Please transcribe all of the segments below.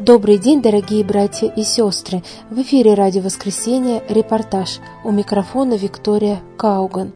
Добрый день, дорогие братья и сестры! В эфире Радио Воскресенье «Репортаж». У микрофона Виктория Кауган.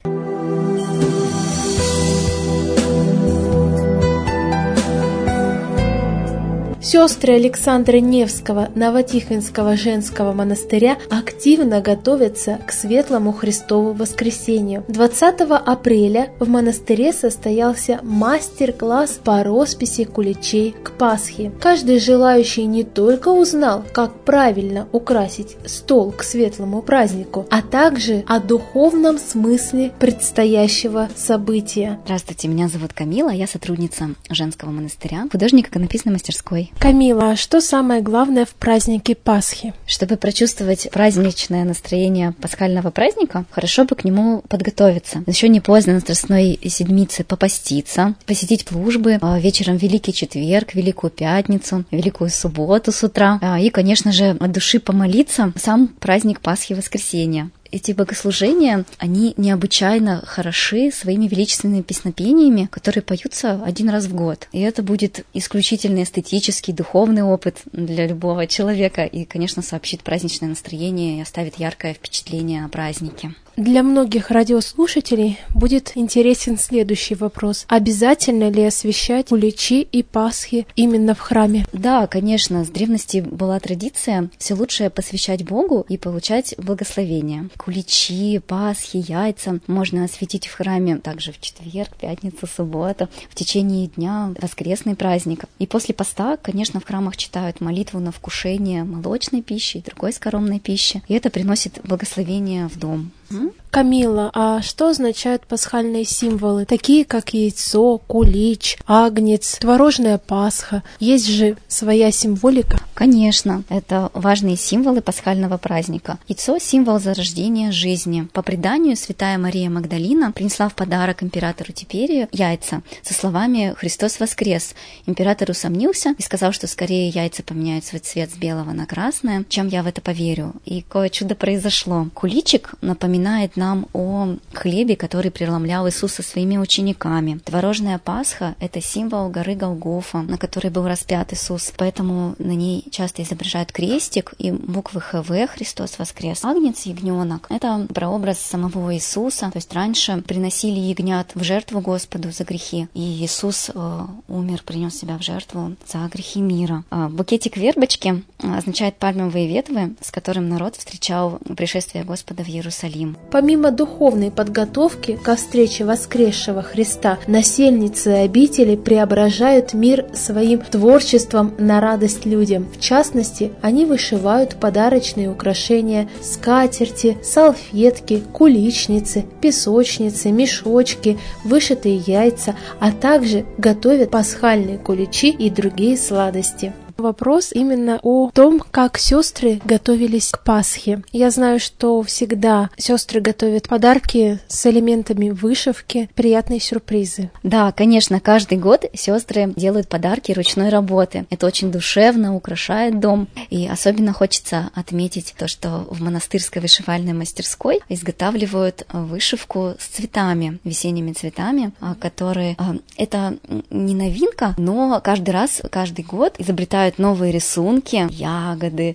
Сестры Александра Невского Новотихвинского женского монастыря активно готовятся к Светлому Христову Воскресению. 20 апреля в монастыре состоялся мастер-класс по росписи куличей к Пасхе. Каждый желающий не только узнал, как правильно украсить стол к светлому празднику, а также о духовном смысле предстоящего события. Здравствуйте, меня зовут Камила, я сотрудница женского монастыря, художник иконописной мастерской. Камила, а что самое главное в празднике Пасхи? Чтобы прочувствовать праздничное настроение пасхального праздника, хорошо бы к нему подготовиться. Еще не поздно на Страстной Седмице попаститься, посетить службы, вечером Великий Четверг, Великую Пятницу, Великую Субботу с утра и, конечно же, от души помолиться сам праздник Пасхи Воскресения. Эти богослужения, они необычайно хороши своими величественными песнопениями, которые поются один раз в год. И это будет исключительно эстетический, духовный опыт для любого человека и, конечно, сообщит праздничное настроение и оставит яркое впечатление о празднике. Для многих радиослушателей будет интересен следующий вопрос. Обязательно ли освящать куличи и Пасхи именно в храме? Да, конечно, с древности была традиция все лучшее посвящать Богу и получать благословение. Куличи, Пасхи, яйца можно осветить в храме также в четверг, пятницу, субботу, в течение дня, воскресный праздник. И после поста, конечно, в храмах читают молитву на вкушение молочной пищи и другой скоромной пищи. И это приносит благословение в дом. Камила, а что означают пасхальные символы, такие как яйцо, кулич, агнец, творожная Пасха? Есть же своя символика? Конечно, это важные символы пасхального праздника. Яйцо — символ зарождения жизни. По преданию, святая Мария Магдалина принесла в подарок императору Типерию яйца со словами «Христос воскрес». Император усомнился и сказал, что скорее яйца поменяют свой цвет с белого на красное, чем я в это поверю. И кое чудо произошло. Куличик напоминает нам о хлебе, который преломлял Иисус со своими учениками. Творожная Пасха — это символ горы Голгофа, на которой был распят Иисус, поэтому на ней часто изображают крестик и буквы ХВ «Христос воскрес». Агнец, ягненок — это прообраз самого Иисуса, то есть раньше приносили ягнят в жертву Господу за грехи, и Иисус умер, принес себя в жертву за грехи мира. Букетик вербочки означает пальмовые ветвы, с которым народ встречал пришествие Господа в Иерусалим. Помимо духовной подготовки ко встрече воскресшего Христа, насельницы обители преображают мир своим творчеством на радость людям. В частности, они вышивают подарочные украшения: скатерти, салфетки, куличницы, песочницы, мешочки, вышитые яйца, а также готовят пасхальные куличи и другие сладости. Вопрос именно о том, как сестры готовились к Пасхе. Я знаю, что всегда сестры готовят подарки с элементами вышивки, приятные сюрпризы. Да, конечно, каждый год сестры делают подарки ручной работы. Это очень душевно, украшает дом. И особенно хочется отметить то, что в монастырской вышивальной мастерской изготавливают вышивку с цветами, весенними цветами, которые... Это не новинка, но каждый раз, каждый год изобретают новые рисунки, ягоды,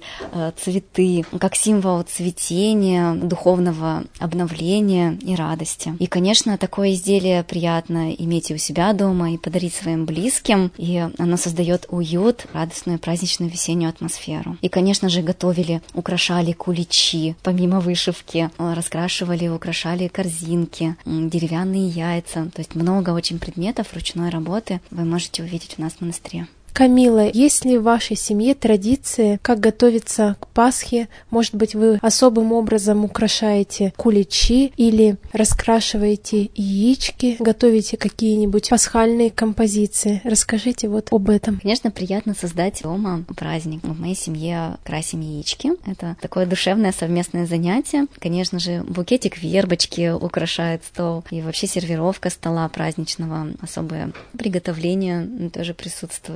цветы, как символ цветения, духовного обновления и радости. И, конечно, такое изделие приятно иметь и у себя дома, и подарить своим близким, и оно создает уют, радостную праздничную весеннюю атмосферу. И, конечно же, готовили, украшали куличи, помимо вышивки, раскрашивали, украшали корзинки, деревянные яйца, то есть много очень предметов ручной работы вы можете увидеть у нас в монастыре. Камила, есть ли в вашей семье традиции, как готовиться к Пасхе? Может быть, вы особым образом украшаете куличи или раскрашиваете яички, готовите какие-нибудь пасхальные композиции? Расскажите вот об этом. Конечно, приятно создать дома праздник. В моей семье красим яички. Это такое душевное совместное занятие. Конечно же, букетик вербочки украшает стол. И вообще сервировка стола праздничного, особое приготовление тоже присутствует.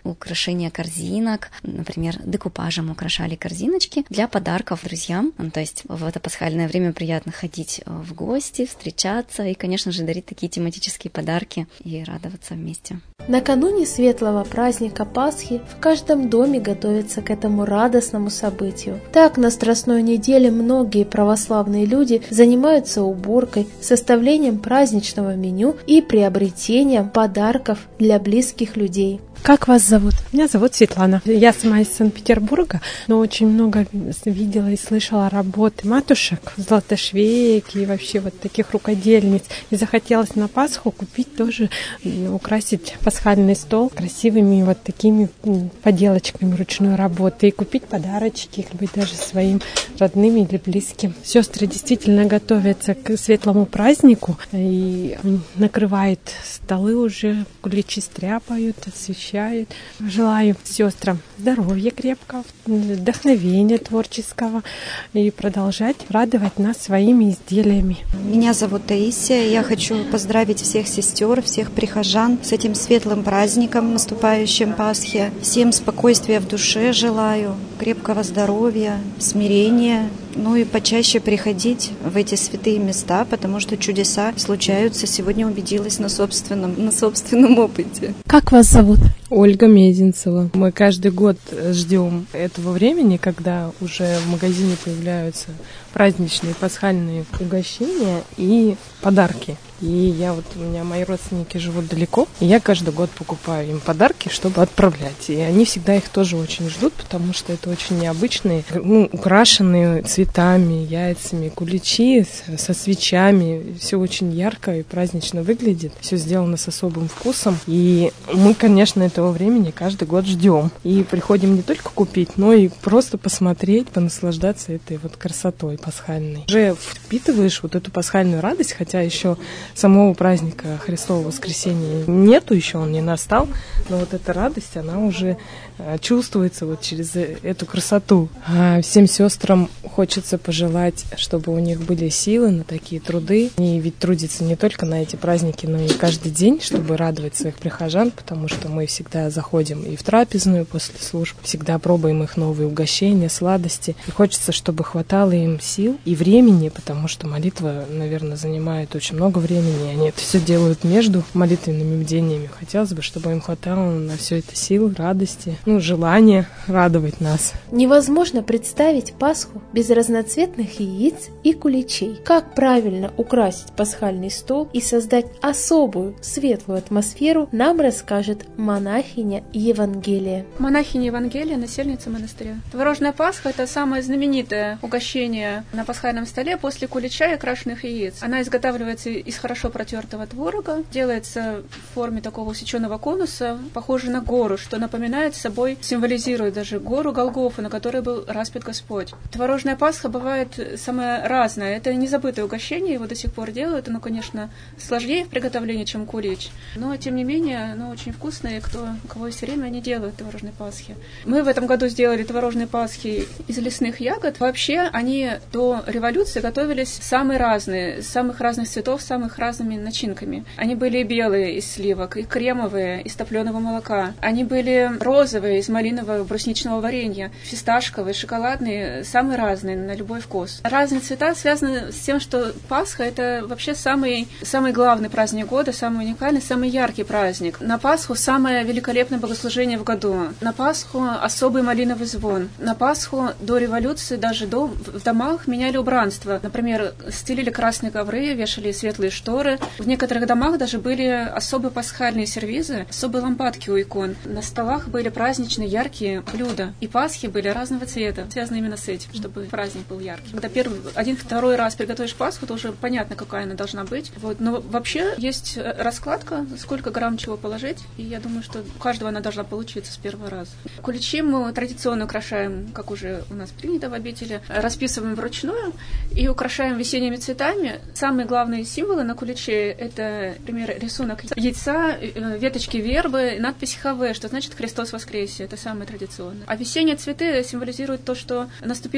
украшения корзинок, например, декупажем украшали корзиночки для подарков друзьям. То есть в это пасхальное время приятно ходить в гости, встречаться и, конечно же, дарить такие тематические подарки и радоваться вместе. Накануне светлого праздника Пасхи в каждом доме готовятся к этому радостному событию. Так, на Страстной неделе многие православные люди занимаются уборкой, составлением праздничного меню и приобретением подарков для близких людей. Как вас зовут? Меня зовут Светлана. Я сама из Санкт-Петербурга, но очень много видела и слышала работы матушек, золотошвеек и вообще вот таких рукодельниц. И захотелось на Пасху купить тоже, украсить пасхальный стол красивыми вот такими поделочками ручной работы и купить подарочки, или быть даже своим родным или близким. Сестры действительно готовятся к светлому празднику и накрывают столы уже, куличи стряпают, освещают. Желаю сестрам здоровья крепкого, вдохновения творческого и продолжать радовать нас своими изделиями. Меня зовут Таисия. Я хочу поздравить всех сестер, всех прихожан с этим светлым праздником, наступающим Пасхи. Всем спокойствия в душе желаю, крепкого здоровья, смирения. Ну и почаще приходить в эти святые места, потому что чудеса случаются. Сегодня убедилась на собственном опыте. Как вас зовут? Ольга Мезенцева. Мы каждый год ждем этого времени, когда уже в магазине появляются праздничные пасхальные угощения и подарки. И у меня мои родственники живут далеко, и я каждый год покупаю им подарки, чтобы отправлять. И они всегда их тоже очень ждут, потому что это очень необычные, украшенные цветами, яйцами, куличи со свечами. Все очень ярко и празднично выглядит. Все сделано с особым вкусом. И мы, конечно, этого времени каждый год ждем. И приходим не только купить, но и просто посмотреть, понаслаждаться этой вот красотой пасхальной. Уже впитываешь вот эту пасхальную радость, хотя еще самого праздника Христового воскресения нету еще, он не настал, но вот эта радость, она уже чувствуется вот через эту красоту. А всем сестрам хочется пожелать, чтобы у них были силы на такие труды. И ведь трудятся не только на эти праздники, но и каждый день, чтобы радовать своих прихожан, потому что мы всегда заходим и в трапезную после служб, всегда пробуем их новые угощения, сладости. И хочется, чтобы хватало им сил и времени, потому что молитва, наверное, занимает очень много времени. Они это все делают между молитвенными бдениями. Хотелось бы, чтобы им хватало на все это сил, радости, желание радовать нас. Невозможно представить Пасху без разноцветных яиц и куличей. Как правильно украсить пасхальный стол и создать особую светлую атмосферу, нам расскажет монахиня Евангелия. Монахиня Евангелия, насельница монастыря. Творожная Пасха – это самое знаменитое угощение на пасхальном столе после кулича и крашеных яиц. Она изготавливается из хорошо протертого творога, делается в форме такого усеченного конуса, похоже на гору, что напоминает собой, символизирует даже гору Голгофу, на которой был распят Господь. Творожная Пасха бывает самое разное. Это незабытое угощение, его до сих пор делают. Оно, конечно, сложнее в приготовлении, чем кулич, но, тем не менее, оно очень вкусное, и у кого есть время, они делают творожные Пасхи. Мы в этом году сделали творожные Пасхи из лесных ягод. Вообще, они до революции готовились самые разные, самых разных цветов, самых разными начинками. Они были и белые из сливок, и кремовые из топленого молока. Они были розовые из малинового брусничного варенья, фисташковые, шоколадные, самые разные, на любой вкус. Разные цвета связаны с тем, что Пасха — это вообще самый главный праздник года, самый уникальный, самый яркий праздник. На Пасху самое великолепное богослужение в году. На Пасху особый малиновый звон. На Пасху до революции даже в домах меняли убранство. Например, стелили красные ковры, вешали светлые шторы. В некоторых домах даже были особые пасхальные сервизы, особые лампадки у икон. На столах были праздничные яркие блюда. И Пасхи были разного цвета, связаны именно с этим, чтобы праздник был яркий. Когда второй раз приготовишь Пасху, то уже понятно, какая она должна быть. Но вообще есть раскладка, сколько грамм чего положить, и я думаю, что у каждого она должна получиться с первого раза. Куличи мы традиционно украшаем, как уже у нас принято в обители, расписываем вручную и украшаем весенними цветами. Самые главные символы на куличе — это, например, рисунок яйца, веточки вербы, надпись ХВ, что значит «Христос воскресе». Это самое традиционное. А весенние цветы символизируют то, что наступила весна,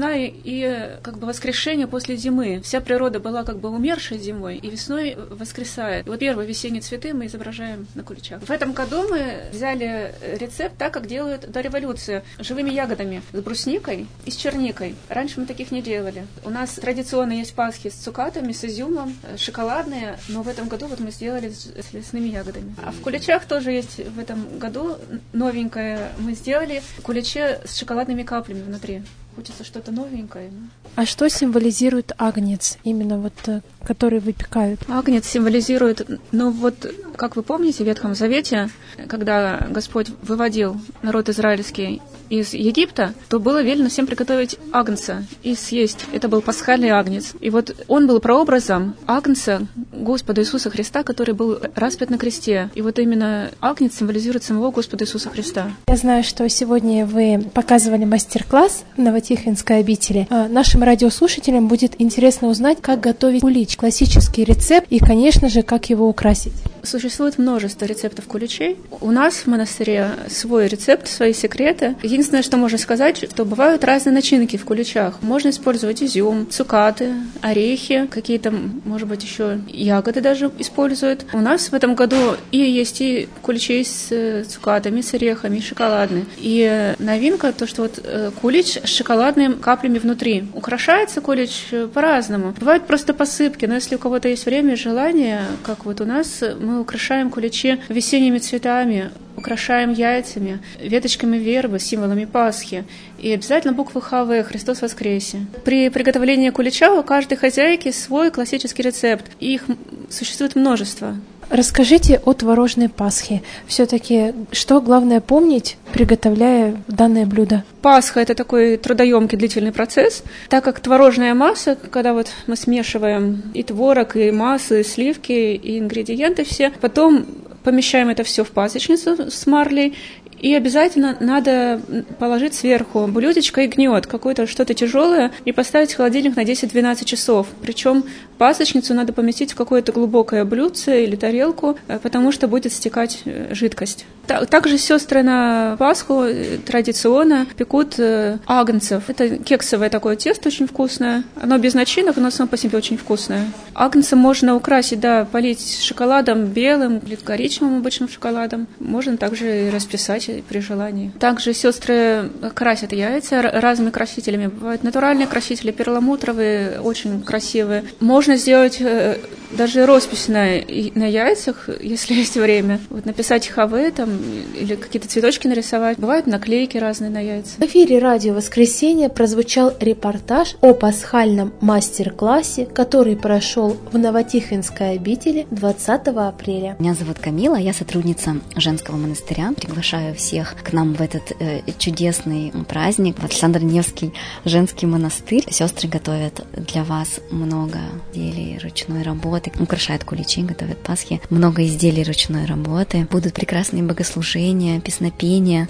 весна и как бы воскрешение после зимы. Вся природа была как бы умершей зимой, и весной воскресает. И вот первые весенние цветы мы изображаем на куличах. В этом году мы взяли рецепт так, как делают до революции, живыми ягодами, с брусникой и с черникой. Раньше мы таких не делали. У нас традиционно есть пасхи с цукатами, с изюмом, шоколадные, но в этом году вот мы сделали с лесными ягодами. А в куличах тоже есть в этом году новенькое. Мы сделали куличи с шоколадными каплями внутри. Хочется что-то новенькое. А что символизирует агнец, именно вот который выпекают? Агнец символизирует, ну вот, как вы помните, в Ветхом Завете, когда Господь выводил народ израильский из Египта, то было велено всем приготовить агнца и съесть. Это был пасхальный агнец. И вот он был прообразом агнца Господа Иисуса Христа, который был распят на кресте. И вот именно агнец символизирует самого Господа Иисуса Христа. Я знаю, что сегодня вы показывали мастер-класс в Новотихвинской обители. Нашим радиослушателям будет интересно узнать, как готовить кулич, классический рецепт и, конечно же, как его украсить. Существует множество рецептов куличей. У нас в монастыре свой рецепт, свои секреты. Единственное, что можно сказать, что бывают разные начинки в куличах. Можно использовать изюм, цукаты, орехи, какие-то, может быть, еще ягоды даже используют. У нас в этом году есть и куличи с цукатами, с орехами, и шоколадные. И новинка, то, что вот кулич с шоколадными каплями внутри. Украшается кулич по-разному. Бывают просто посыпки, но если у кого-то есть время и желание, как вот у нас, мы украшаем куличи весенними цветами, украшаем яйцами, веточками вербы, символами Пасхи. И обязательно буквы ХВ «Христос воскресе». При приготовлении кулича у каждой хозяйки свой классический рецепт. И их существует множество. Расскажите о творожной Пасхе. Все-таки что главное помнить, приготовляя данное блюдо? Пасха – это такой трудоемкий длительный процесс, так как творожная масса, когда вот мы смешиваем и творог, и массу, и сливки, и ингредиенты все, потом помещаем это все в пасочницу с марлей, и обязательно надо положить сверху блюдечко и гнет, какое-то что-то тяжелое, и поставить в холодильник на 10-12 часов. Причем пасочницу надо поместить в какое-то глубокое блюдце или тарелку, потому что будет стекать жидкость. Также сестры на Пасху традиционно пекут агнцев. Это кексовое такое тесто очень вкусное. Оно без начинок, но само по себе очень вкусное. Агнца можно украсить, да, полить шоколадом белым или коричневым обычным шоколадом. Можно также и расписать при желании. Также сестры красят яйца разными красителями. Бывают натуральные красители, перламутровые, очень красивые. Можно сделать даже роспись на яйцах, если есть время. Вот написать ХВ там, или какие-то цветочки нарисовать. Бывают наклейки разные на яйца. В эфире «Радио Воскресенье» прозвучал репортаж о пасхальном мастер-классе, который прошел в Новотихвинской обители 20 апреля. Меня зовут Камила, я сотрудница женского монастыря. Приглашаю всех к нам в этот чудесный праздник, в Александр-Невский женский монастырь. Сестры готовят для вас много изделий ручной работы, украшают куличи, готовят пасхи, много изделий ручной работы. Будут прекрасные богослужения, песнопения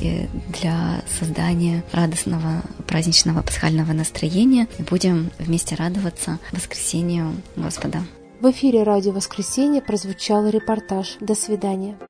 для создания радостного праздничного пасхального настроения. И будем вместе радоваться воскресению Господа. В эфире «Радио Воскресенье» прозвучал репортаж. До свидания.